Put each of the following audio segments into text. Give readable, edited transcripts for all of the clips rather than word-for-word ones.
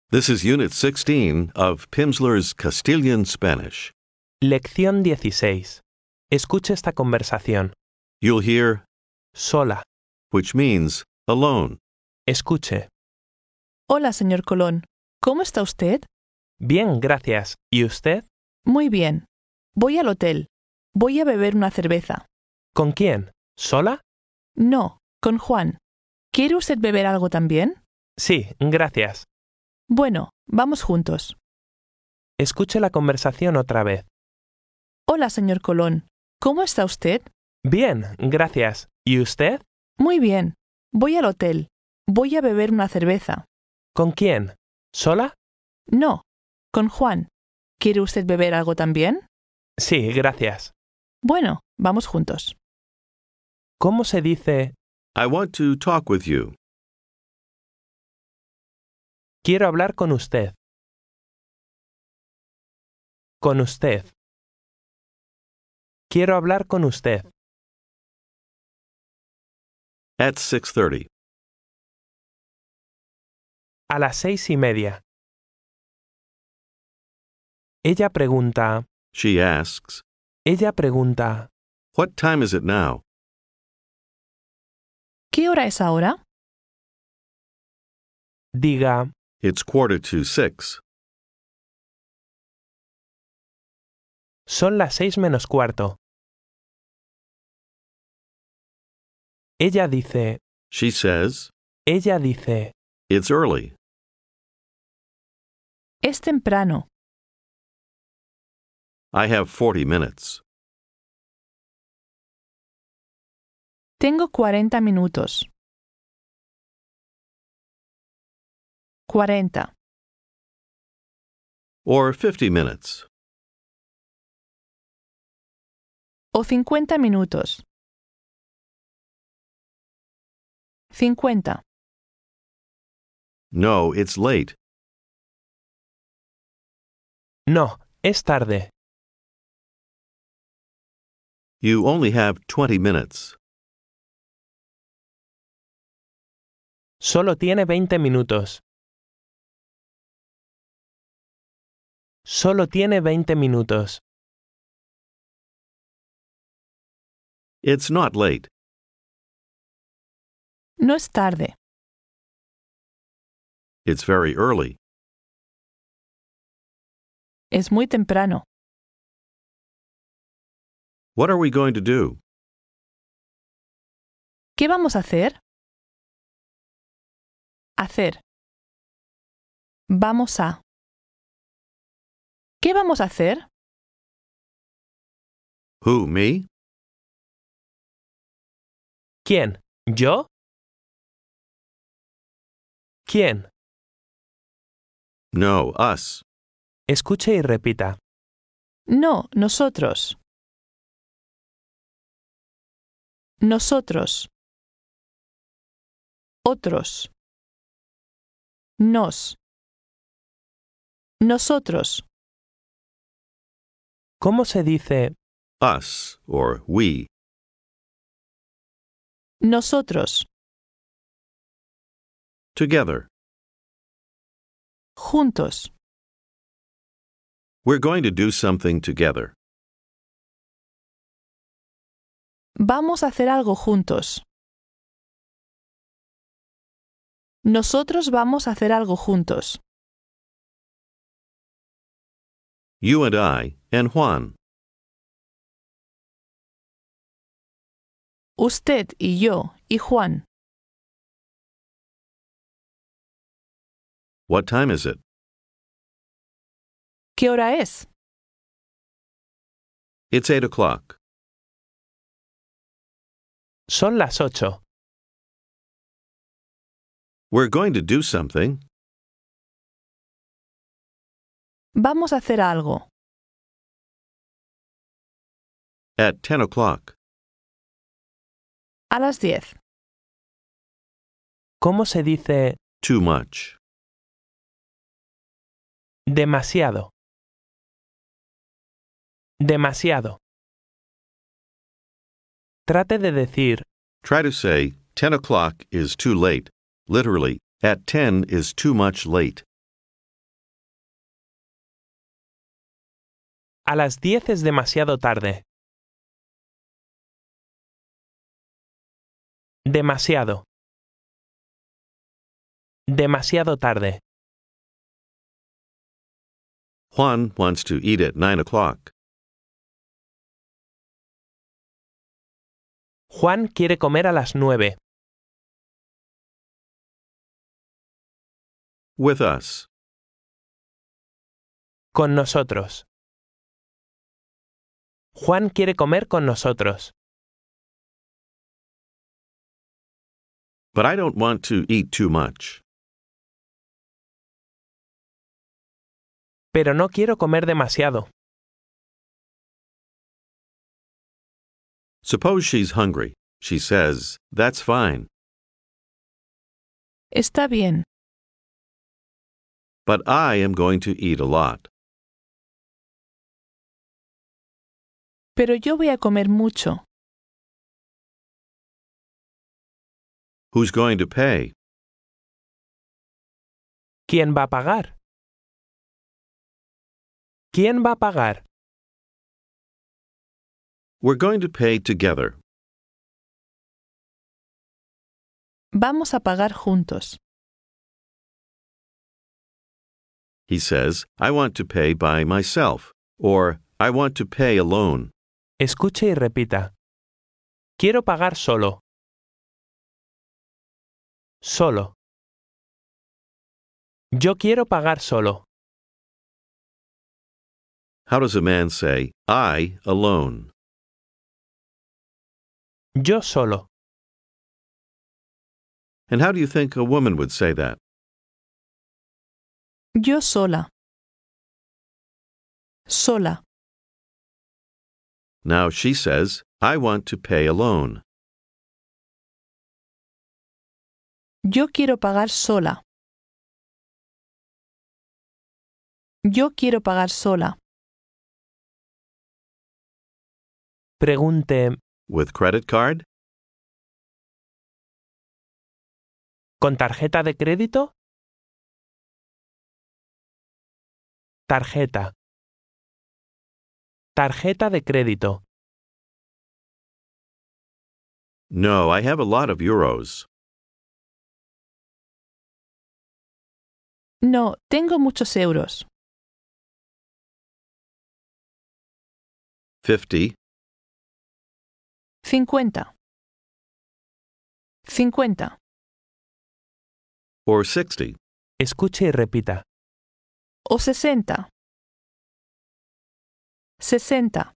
This is Unit 16 of Pimsleur's Castilian Spanish. Lección 16. Escuche esta conversación. You'll hear Sola. which means alone. Escuche. Hola, señor Colón. ¿Cómo está usted? Bien, gracias. ¿Y usted? Muy bien. Voy al hotel. Voy a beber una cerveza. ¿Con quién? ¿Sola? No, con Juan. ¿Quiere usted beber algo también? Sí, gracias. Bueno, vamos juntos. Escuche la conversación otra vez. Hola, señor Colón. ¿Cómo está usted? Bien, gracias. ¿Y usted? Muy bien. Voy al hotel. Voy a beber una cerveza. ¿Con quién? ¿Sola? No, con Juan. ¿Quiere usted beber algo también? Sí, gracias. Bueno, vamos juntos. ¿Cómo se dice I want to talk with you. quiero hablar con usted? Con usted. Quiero hablar con usted. At 6:30. A las 6:30. Ella pregunta. She asks, Ella pregunta. What time is it now? ¿Qué hora es ahora? Diga. It's 5:45. Son las 6:45. Ella dice. She says, Ella dice. It's early. Es temprano. I have 40 minutes. Tengo 40 minutos. 40. Or 50 minutes. O 50 minutos. 50. No, it's late. No, es tarde. You only have 20 minutes. Solo tiene 20 minutos. Solo tiene 20 minutos. It's not late. No es tarde. It's very early. Es muy temprano. What are we going to do? ¿Qué vamos a hacer? Hacer. Vamos a. ¿Qué vamos a hacer? Who, me? ¿Quién? ¿Yo? ¿Quién? No, us. Escuche y repita. No, nosotros. Nosotros. Otros. Nos. Nosotros. ¿Cómo se dice Us, or we. Nosotros. Together. Juntos. We're going to do something together. Vamos a hacer algo juntos. Nosotros vamos a hacer algo juntos. You and I, and Juan. Usted y yo y Juan. What time is it? ¿Qué hora es? It's 8 o'clock. son las 8? We're going to do something. Vamos a hacer algo. At 10 o'clock. A las 10. ¿Cómo se dice Too much. demasiado? Demasiado. Trate de decir Try to say 10 o'clock is too late. Literally, at 10 is too much late. A las 10 es demasiado tarde. Demasiado. Demasiado tarde. Juan wants to eat at 9 o'clock. Juan quiere comer a las 9. With us. Con nosotros. Juan quiere comer con nosotros. But I don't want to eat too much. Pero no quiero comer demasiado. Suppose she's hungry. She says, "That's fine." Está bien. But I am going to eat a lot. Pero yo voy a comer mucho. Who's going to pay? ¿Quién va a pagar? ¿Quién va a pagar? We're going to pay together. Vamos a pagar juntos. He says, "I want to pay by myself," or "I want to pay alone." Escuche y repita. Quiero pagar solo. Solo. Yo quiero pagar solo. How does a man say, "I alone"? Yo solo. And how do you think a woman would say that? Yo sola. Sola. Now she says, "I want to pay alone." Yo quiero pagar sola. Yo quiero pagar sola. Pregunte, With credit card? ¿con tarjeta de crédito? Tarjeta. Tarjeta de crédito. No, I have a lot of euros. No, tengo muchos euros. 50, 50. 50. or 60. Escuche y repita. O 60. 60.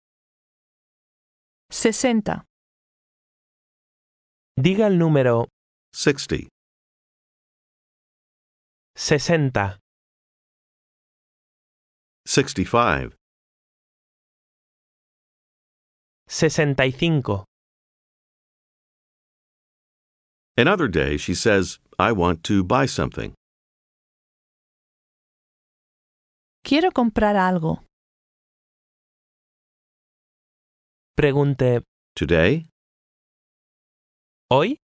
60. Diga el número 60, 60, 65, 65. Another day she says, "I want to buy something." Quiero comprar algo. Pregunte, Today? ¿hoy?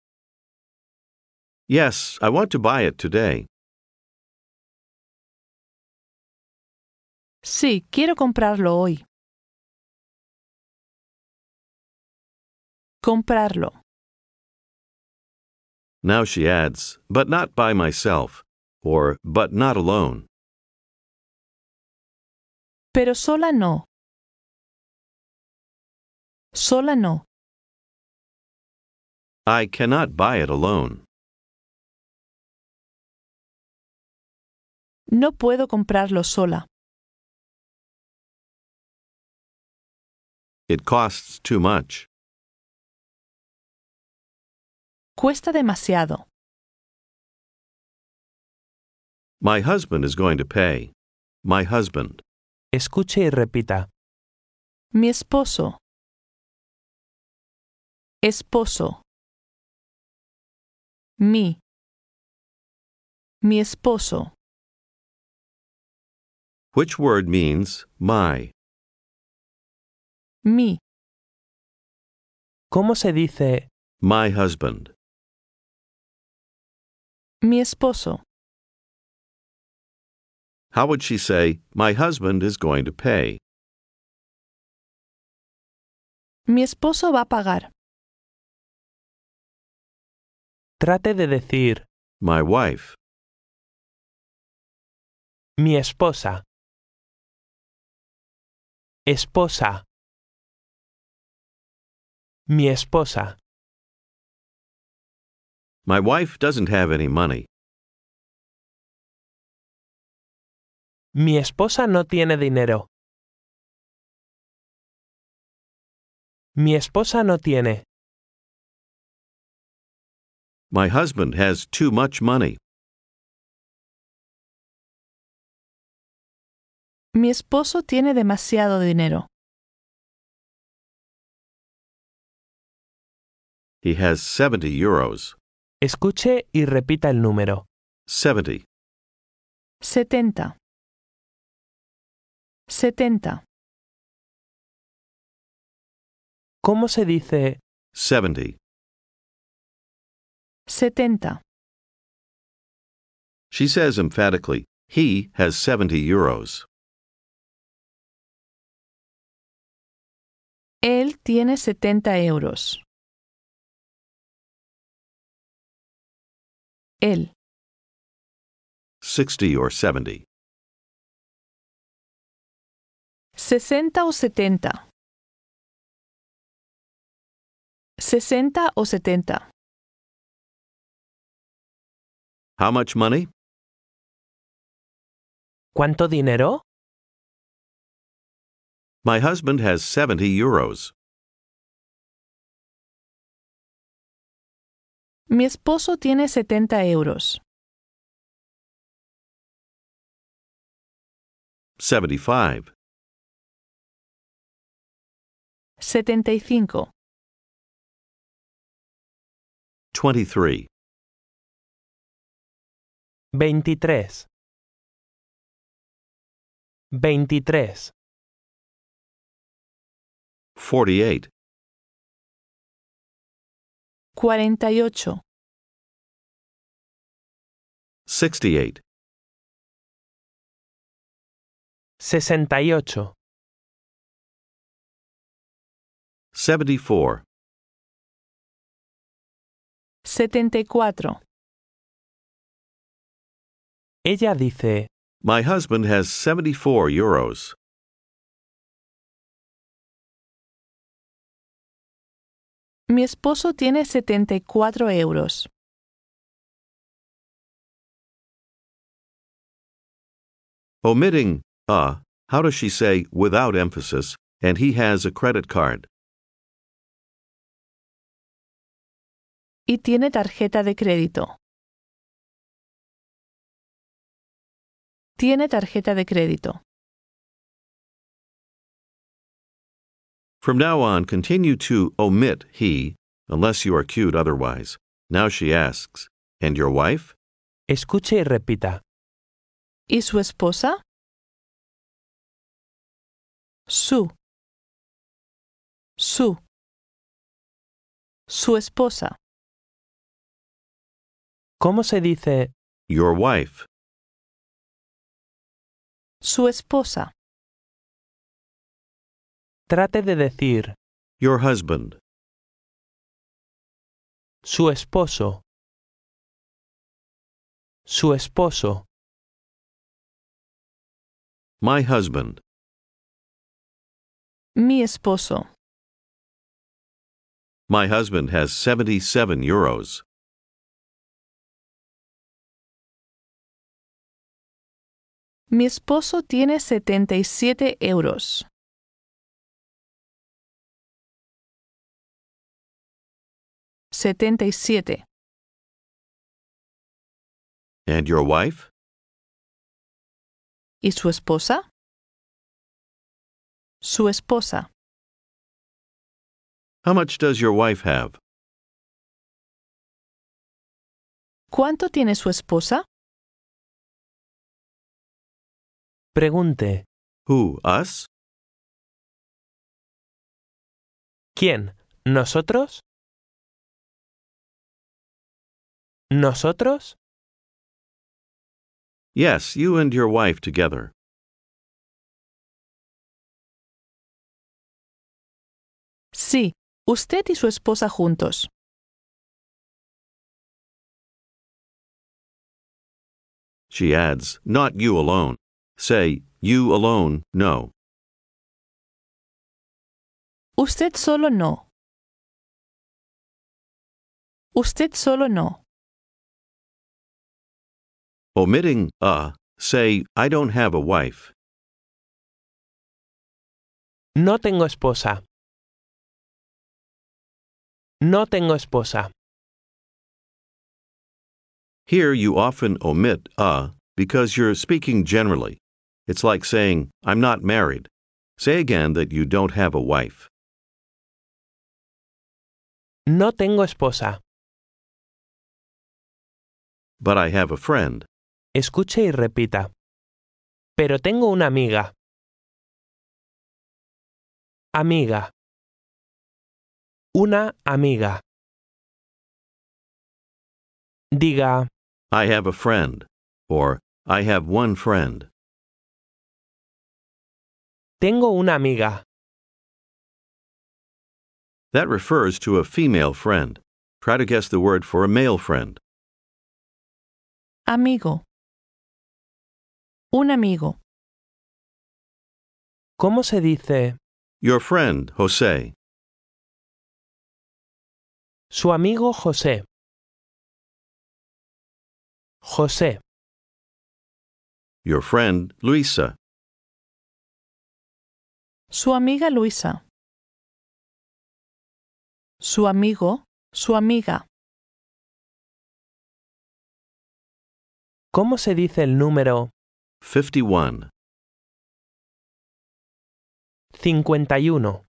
Yes, I want to buy it today. Sí, quiero comprarlo hoy. Comprarlo. Now she adds, "but not by myself," or "but not alone." Pero sola no. Sola no. I cannot buy it alone. No puedo comprarlo sola. It costs too much. Cuesta demasiado. My husband is going to pay. My husband. Escuche y repita. Mi esposo. Esposo. Mi. Mi esposo. Which word means my? Mi. ¿Cómo se dice My husband. Mi esposo. How would she say, "My husband is going to pay"? Mi esposo va a pagar. Trate de decir My wife. mi esposa. Esposa. Mi esposa. My wife doesn't have any money. Mi esposa no tiene dinero. Mi esposa no tiene. My husband has too much money. Mi esposo tiene demasiado dinero. He has 70 euros. Escuche y repita el número. 70. 70. 70. ¿Cómo se dice 70. 70. She says emphatically, he has 70 euros. Él tiene 70 euros. Él. 60 or 70. 60 o 70. 60 o 70. How much money? cuánto dinero? My husband has 70 euros. Mi esposo tiene 70 euros. 75. 75. 23. 23. 23. 48. 48. 68. 68. 74. 74. Ella dice, My husband has 74 euros. Mi esposo tiene 74 euros. Omitting how does she say without emphasis, and he has a credit card? Y tiene tarjeta de crédito. Tiene tarjeta de crédito. From now on, continue to omit he, unless you are cued otherwise. Now she asks, and your wife? escuche y repita. ¿Y su esposa? Su. Su. Su esposa. ¿Cómo se dice Your wife. Su esposa. trate de decir Your husband. su esposo? Su esposo. My husband. Mi esposo. My husband has 77 euros. Mi esposo tiene 77 euros. $77. And your wife? ¿Y su esposa? Su esposa. How much does your wife have? ¿Cuánto tiene su esposa? Pregunte, Who, us? ¿quién? ¿Nosotros? ¿Nosotros? Yes, you and your wife together. Sí, Sí, usted y su esposa juntos. She adds, not you alone. Say, you alone, no. Usted solo no. Usted solo no. Omitting say, I don't have a wife. No tengo esposa. No tengo esposa. Here you often omit because you're speaking generally. It's like saying, I'm not married. Say again that you don't have a wife. No tengo esposa. But I have a friend. Escuche y repita. Pero tengo una amiga. Amiga. Una amiga. Diga, I have a friend. Or, I have one friend. tengo una amiga. That refers to a female friend. Try to guess the word for a male friend. Amigo. Un amigo. ¿Cómo se dice Your friend, Jose. su amigo José? José. Your friend, Luisa. Su amiga Luisa. Su amigo, su amiga. ¿Cómo se dice el número 51. 51?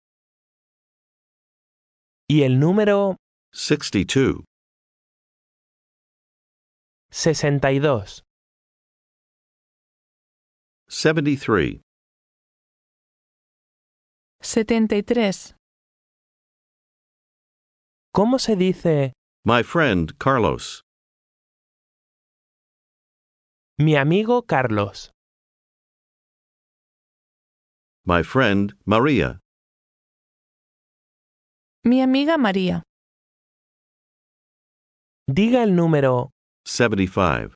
Y el número 62. 62. 73. 73. ¿Cómo se dice My friend, Carlos. mi amigo Carlos? My friend, Maria. Mi amiga María. Diga el número 75.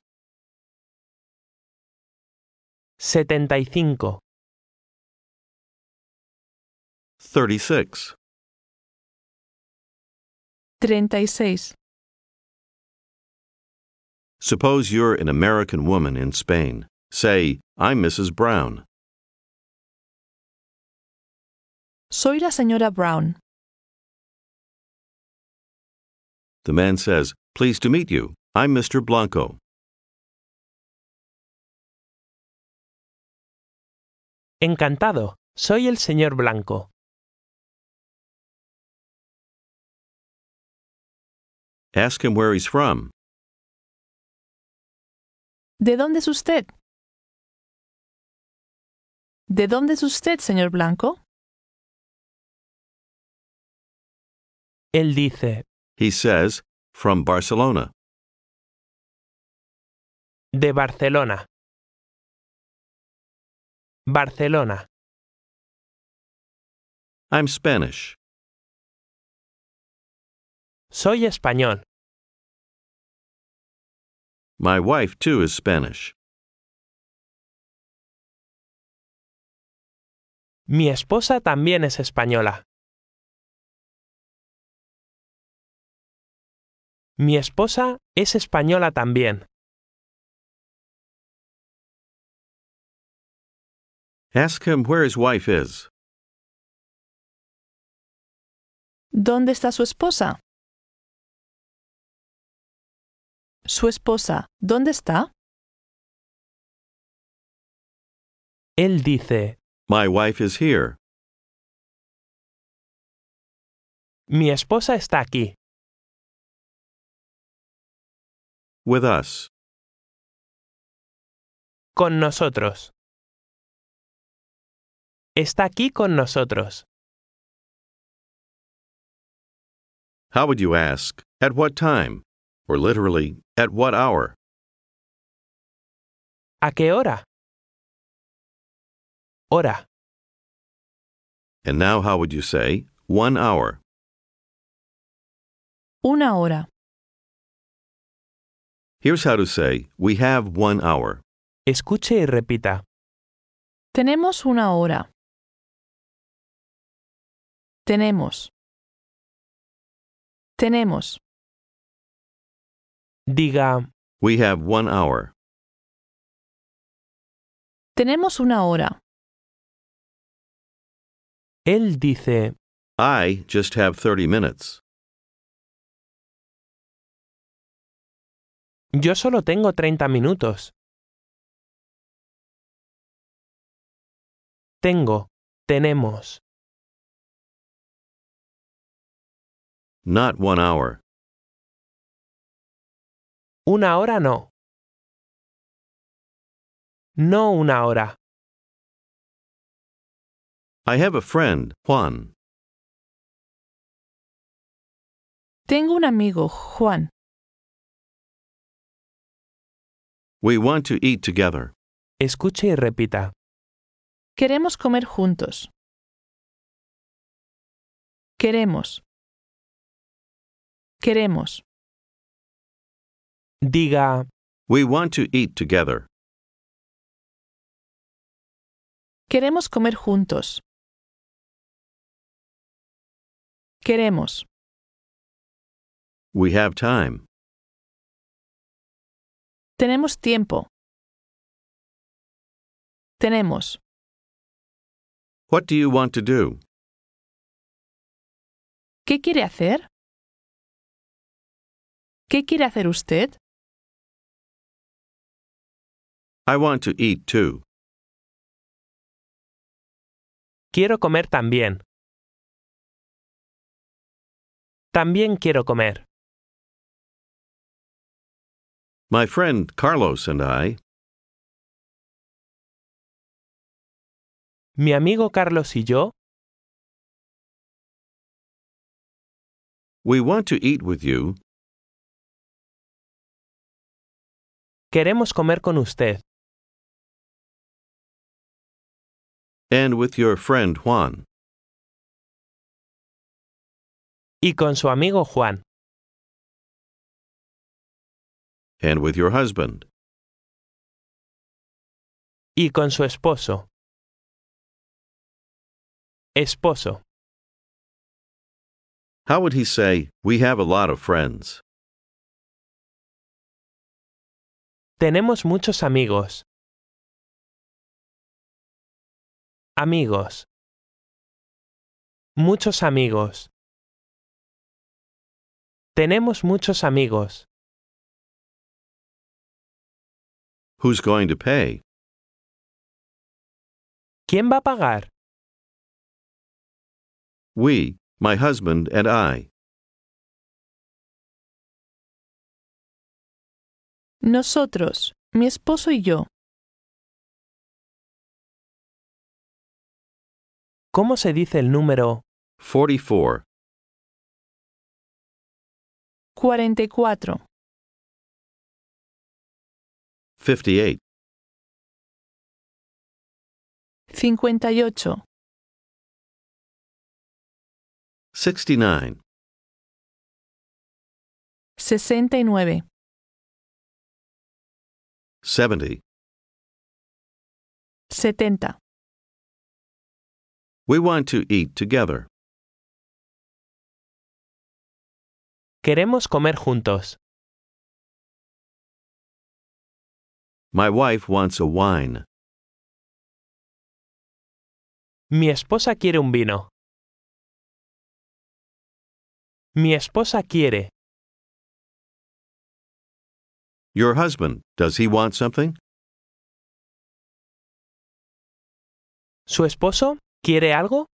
75. 36. 36. Suppose you're an American woman in Spain. Say, I'm Mrs. Brown. Soy la señora Brown. The man says, pleased to meet you. I'm Mr. Blanco. Encantado. Soy el señor Blanco. Ask him where he's from. ¿De dónde es usted? ¿De dónde es usted, señor Blanco? Él dice, He says, from Barcelona. de Barcelona. Barcelona. I'm Spanish. Soy español. My wife, too, is Spanish. Mi esposa también es española. Mi esposa es española también. Ask him where his wife is. ¿Dónde está su esposa? Su esposa, ¿dónde está? Él dice, My wife is here. mi esposa está aquí. With us. Con nosotros. Está aquí con nosotros. How would you ask? At what time? Or literally, at what hour? ¿A qué hora? Hora. And now how would you say, 1 hour. Una hora. Here's how to say, we have 1 hour. Escuche y repita. Tenemos una hora. Tenemos. Tenemos. Diga, We have 1 hour. Tenemos una hora. él dice, I just have 30 minutes. yo solo tengo 30 minutos. Tengo, tenemos. Not 1 hour. Una hora no. No una hora. I have a friend, Juan. Tengo un amigo, Juan. We want to eat together. Escuche y repita. Queremos comer juntos. Queremos. Queremos. Diga, We want to eat together. Queremos comer juntos. Queremos. We have time. Tenemos tiempo. Tenemos. What do you want to do? ¿Qué quiere hacer? ¿Qué quiere hacer usted? I want to eat too. quiero comer también. También quiero comer. My friend Carlos and I, Mi amigo Carlos y yo we want to eat with you. queremos comer con usted And with your friend Juan. y con su amigo Juan And with your husband. y con su esposo. Esposo. How would he say, we have a lot of friends? Tenemos muchos amigos. Amigos. Muchos amigos. Tenemos muchos amigos. Who's going to pay? ¿Quién va a pagar? We, my husband and I. Nosotros, mi esposo y yo. ¿Cómo se dice el número 44, 44, 58, 58, 69, 69, 70. 70. We want to eat together. Queremos comer juntos. My wife wants a wine. Mi esposa quiere un vino. Mi esposa quiere. Your husband, does he want something? ¿Su esposo quiere algo?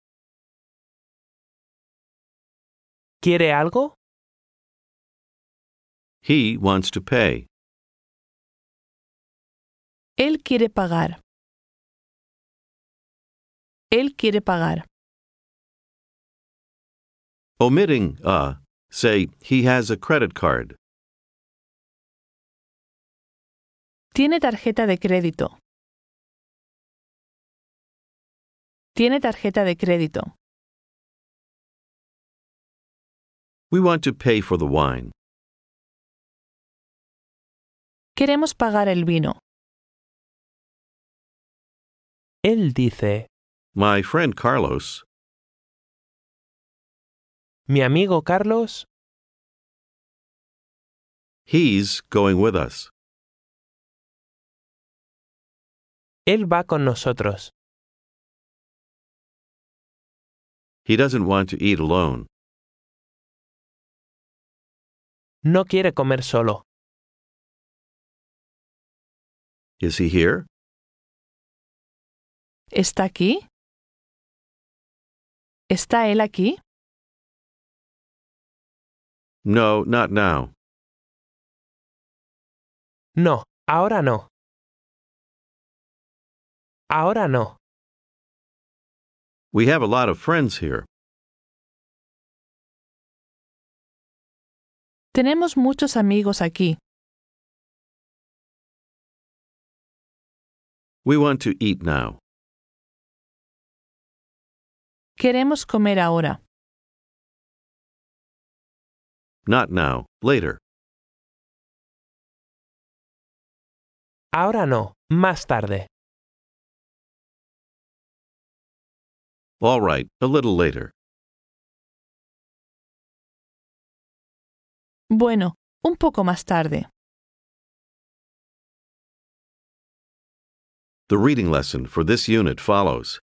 ¿Quiere algo? He wants to pay. Él quiere pagar. Él quiere pagar. Omitting say he has a credit card. Tiene tarjeta de crédito. Tiene tarjeta de crédito. We want to pay for the wine. Queremos pagar el vino. Él dice, My friend Carlos. mi amigo Carlos, He's going with us. él va con nosotros. He doesn't want to eat alone. No quiere comer solo. Is he here? ¿Está aquí? ¿Está él aquí? No, not now. No, ahora no. Ahora no. We have a lot of friends here. Tenemos muchos amigos aquí. We want to eat now. Queremos comer ahora. Not now, later. Ahora no, más tarde. All right, a little later. Bueno, un poco más tarde. The reading lesson for this unit follows.